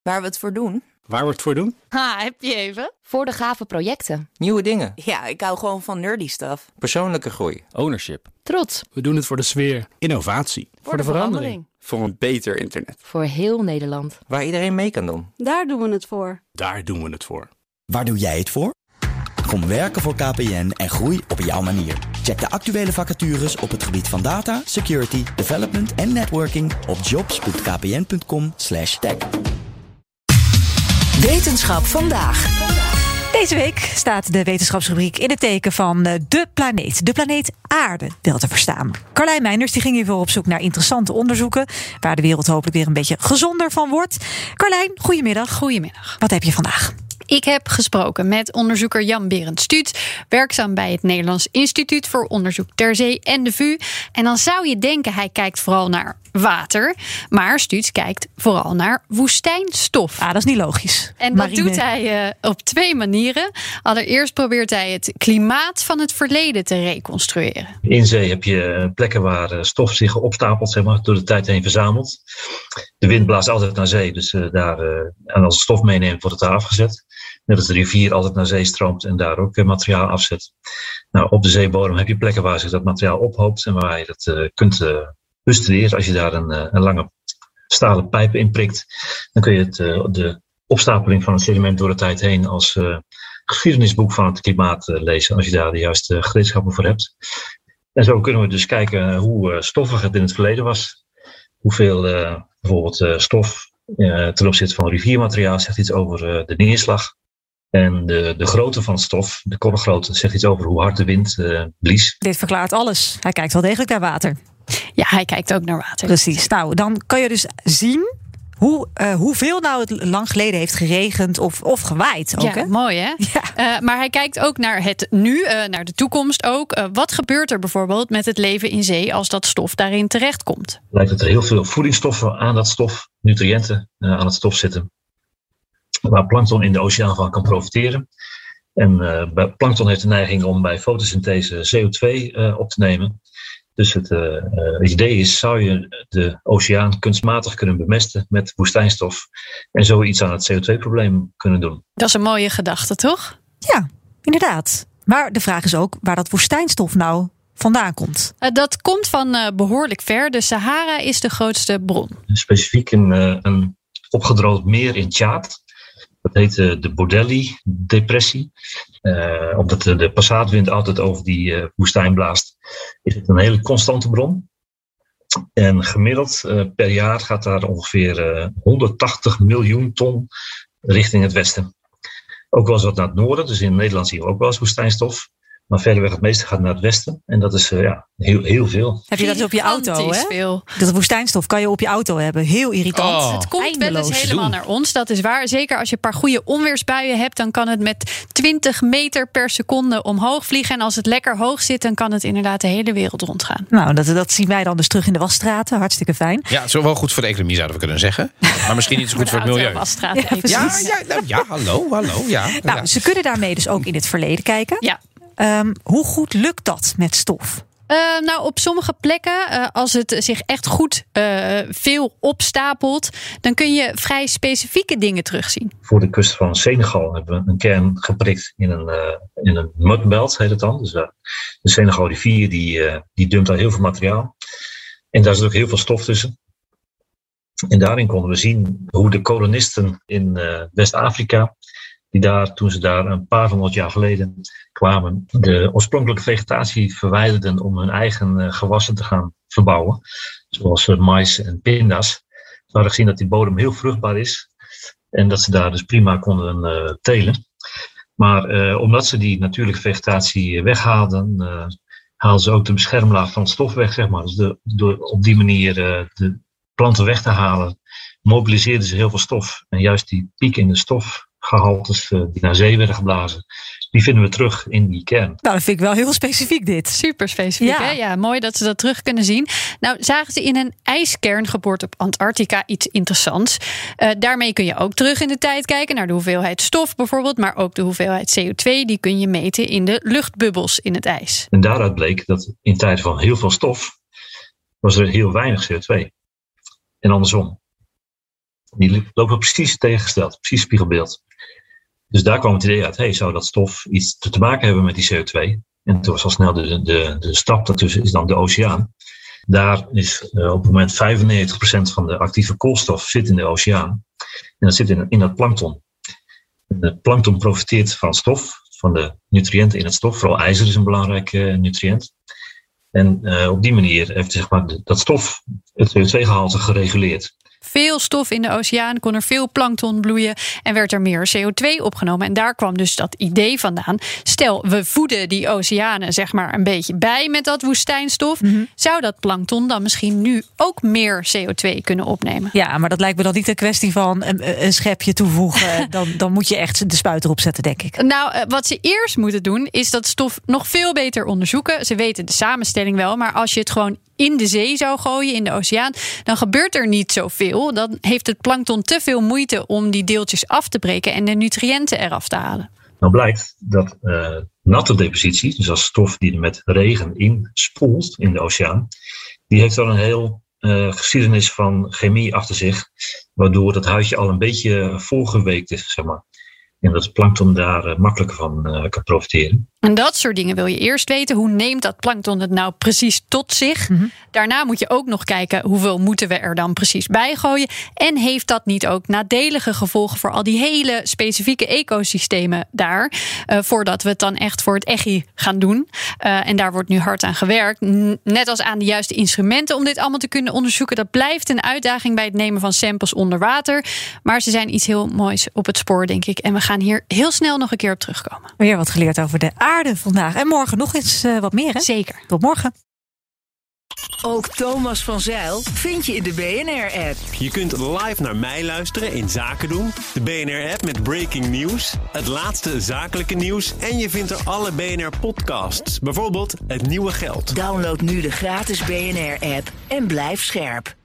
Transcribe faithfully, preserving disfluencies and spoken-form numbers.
Waar we het voor doen? Waar we het voor doen? Ha, heb je even? Voor de gave projecten. Nieuwe dingen. Ja, ik hou gewoon van nerdy stuff. Persoonlijke groei. Ownership. Trots. We doen het voor de sfeer. Innovatie. Voor, voor de, de verandering. verandering. Voor een beter internet. Voor heel Nederland. Waar iedereen mee kan doen. Daar doen we het voor. Daar doen we het voor. Waar doe jij het voor? Kom werken voor K P N en groei op jouw manier. Check de actuele vacatures op het gebied van data, security, development en networking op jobs punt k p n punt com slash tech. Wetenschap vandaag. Deze week staat de wetenschapsrubriek in het teken van de planeet. De planeet Aarde, wel te verstaan. Carlijn Meinders die ging hiervoor op zoek naar interessante onderzoeken, waar de wereld hopelijk weer een beetje gezonder van wordt. Carlijn, goedemiddag. Goedemiddag. Wat heb je vandaag? Ik heb gesproken met onderzoeker Jan Berend Stuut, werkzaam bij het Nederlands Instituut voor Onderzoek ter Zee en de V U. En dan zou je denken, hij kijkt vooral naar water. Maar Stuut kijkt vooral naar woestijnstof. Ah, dat is niet logisch. En dat Marine. doet hij uh, op twee manieren. Allereerst probeert hij het klimaat van het verleden te reconstrueren. In zee heb je plekken waar stof zich opstapelt, zeg maar, door de tijd heen verzamelt. De wind blaast altijd naar zee, dus uh, daar, uh, en als het stof meeneemt, wordt het daar afgezet. Net als de rivier altijd naar zee stroomt en daar ook materiaal afzet. Nou, op de zeebodem heb je plekken waar zich dat materiaal ophoopt en waar je dat uh, kunt uh, bestuderen. Als je daar een, uh, een lange stalen pijp in prikt, dan kun je het, uh, de opstapeling van het sediment door de tijd heen als uh, geschiedenisboek van het klimaat uh, lezen, als je daar de juiste gereedschappen voor hebt. En zo kunnen we dus kijken hoe uh, stoffig het in het verleden was. Hoeveel uh, bijvoorbeeld uh, stof uh, ten opzichte van riviermateriaal zegt iets over uh, de neerslag. En de, de grootte van het stof, de korrelgrootte, zegt iets over hoe hard de wind uh, blies. Dit verklaart alles. Hij kijkt wel degelijk naar water. Ja, hij kijkt ook naar water. Precies. Nou, dan kan je dus zien hoe, uh, hoeveel nou het lang geleden heeft geregend of, of gewaaid. Ook, ja, hè? Mooi hè? Ja. Uh, maar hij kijkt ook naar het nu, uh, naar de toekomst ook. Uh, wat gebeurt er bijvoorbeeld met het leven in zee als dat stof daarin terechtkomt? Het lijkt dat er heel veel voedingsstoffen aan dat stof, nutriënten uh, aan het stof zitten, waar plankton in de oceaan van kan profiteren. En uh, plankton heeft de neiging om bij fotosynthese C O twee uh, op te nemen. Dus het, uh, uh, het idee is, zou je de oceaan kunstmatig kunnen bemesten met woestijnstof en zo iets aan het C O twee probleem kunnen doen. Dat is een mooie gedachte, toch? Ja, inderdaad. Maar de vraag is ook waar dat woestijnstof nou vandaan komt. Uh, dat komt van uh, behoorlijk ver. De Sahara is de grootste bron. Specifiek een, uh, een opgedroogd meer in Tjaad. Dat heet uh, de Bodelli-depressie. Uh, omdat de, de passaatwind altijd over die uh, woestijn blaast, is het een hele constante bron. En gemiddeld uh, per jaar gaat daar ongeveer uh, honderdtachtig miljoen ton richting het westen. Ook wel eens wat naar het noorden, dus in Nederland zien we ook wel eens woestijnstof. Maar verderweg het meeste gaat naar het westen. En dat is uh, ja, heel, heel veel. Heb je dat op je auto, hè? Veel. Dat woestijnstof kan je op je auto hebben. Heel irritant. Oh, het komt eindeloos. Wel eens helemaal naar ons, dat is waar. Zeker als je een paar goede onweersbuien hebt, dan kan het met twintig meter per seconde omhoog vliegen. En als het lekker hoog zit, dan kan het inderdaad de hele wereld rondgaan. Nou, dat, dat zien wij dan dus terug in de wasstraten. Hartstikke fijn. Ja, zo wel goed voor de economie zouden we kunnen zeggen. Maar misschien niet zo goed voor, voor het milieu. Ja, ja, ja, nou, ja, hallo, hallo. Ja, nou, ja. Ze kunnen daarmee dus ook in het verleden kijken. Ja. Um, hoe goed lukt dat met stof? Uh, nou, op sommige plekken, uh, als het zich echt goed uh, veel opstapelt, dan kun je vrij specifieke dingen terugzien. Voor de kust van Senegal hebben we een kern geprikt in een, uh, in een mudbelt, heet het dan. Dus uh, de Senegal rivier die, uh, die dumpt daar heel veel materiaal. En daar zit ook heel veel stof tussen. En daarin konden we zien hoe de kolonisten in uh, West-Afrika, die daar, toen ze daar een paar honderd jaar geleden kwamen, de oorspronkelijke vegetatie verwijderden om hun eigen uh, gewassen te gaan verbouwen. Zoals uh, mais en pinda's. We hadden gezien dat die bodem heel vruchtbaar is en dat ze daar dus prima konden uh, telen. Maar uh, omdat ze die natuurlijke vegetatie weghaalden, uh, haalden ze ook de beschermlaag van het stof weg, zeg maar. Dus de, door op die manier uh, de planten weg te halen, mobiliseerden ze heel veel stof. En juist die piek in de stofgehaltes uh, die naar zee werden geblazen, die vinden we terug in die kern. Nou, dat vind ik wel heel specifiek dit. Super specifiek, ja. Hè? Ja, mooi dat ze dat terug kunnen zien. Nou, zagen ze in een ijskern geboord op Antarctica iets interessants. Uh, daarmee kun je ook terug in de tijd kijken naar de hoeveelheid stof bijvoorbeeld, maar ook de hoeveelheid C O twee, die kun je meten in de luchtbubbels in het ijs. En daaruit bleek dat in tijden van heel veel stof was er heel weinig C O twee. En andersom. Die lopen precies tegengesteld, precies spiegelbeeld. Dus daar kwam het idee uit, hey, zou dat stof iets te maken hebben met die C O twee? En toen was al snel de, de, de stap daartussen is dan de oceaan. Daar is uh, op het moment vijfennegentig procent van de actieve koolstof zit in de oceaan. En dat zit in, in dat plankton. De plankton profiteert van stof, van de nutriënten in het stof. Vooral ijzer is een belangrijk uh, nutriënt. En uh, op die manier heeft zeg maar, de, dat stof het C O twee gehalte gereguleerd. Veel stof in de oceaan, kon er veel plankton bloeien en werd er meer C O twee opgenomen. En daar kwam dus dat idee vandaan. Stel, we voeden die oceanen zeg maar een beetje bij met dat woestijnstof. Mm-hmm. Zou dat plankton dan misschien nu ook meer C O twee kunnen opnemen? Ja, maar dat lijkt me dan niet een kwestie van een, een schepje toevoegen. Dan, dan moet je echt de spuit erop zetten, denk ik. Nou, wat ze eerst moeten doen is dat stof nog veel beter onderzoeken. Ze weten de samenstelling wel, maar als je het gewoon in de zee zou gooien, in de oceaan, dan gebeurt er niet zoveel. Dan heeft het plankton te veel moeite om die deeltjes af te breken en de nutriënten eraf te halen. Nou blijkt dat uh, natte depositie, dus als stof die er met regen inspoelt in de oceaan, die heeft wel een heel uh, geschiedenis van chemie achter zich, waardoor dat huidje al een beetje volgeweekt is, zeg maar. En dat het plankton daar uh, makkelijker van uh, kan profiteren. En dat soort dingen wil je eerst weten. Hoe neemt dat plankton het nou precies tot zich? Mm-hmm. Daarna moet je ook nog kijken hoeveel moeten we er dan precies bij gooien. En heeft dat niet ook nadelige gevolgen voor al die hele specifieke ecosystemen daar? Uh, voordat we het dan echt voor het echi gaan doen. Uh, en daar wordt nu hard aan gewerkt. Net als aan de juiste instrumenten om dit allemaal te kunnen onderzoeken. Dat blijft een uitdaging bij het nemen van samples onder water. Maar ze zijn iets heel moois op het spoor, denk ik. En we gaan hier heel snel nog een keer op terugkomen. Weer wat geleerd over de aarde vandaag. En morgen nog eens uh, wat meer, hè? Zeker. Tot morgen. Ook Thomas van Zijl vind je in de B N R-app. Je kunt live naar mij luisteren in Zaken doen. De B N R-app met breaking news. Het laatste zakelijke nieuws. En je vindt er alle B N R-podcasts. Bijvoorbeeld Het Nieuwe Geld. Download nu de gratis B N R-app en blijf scherp.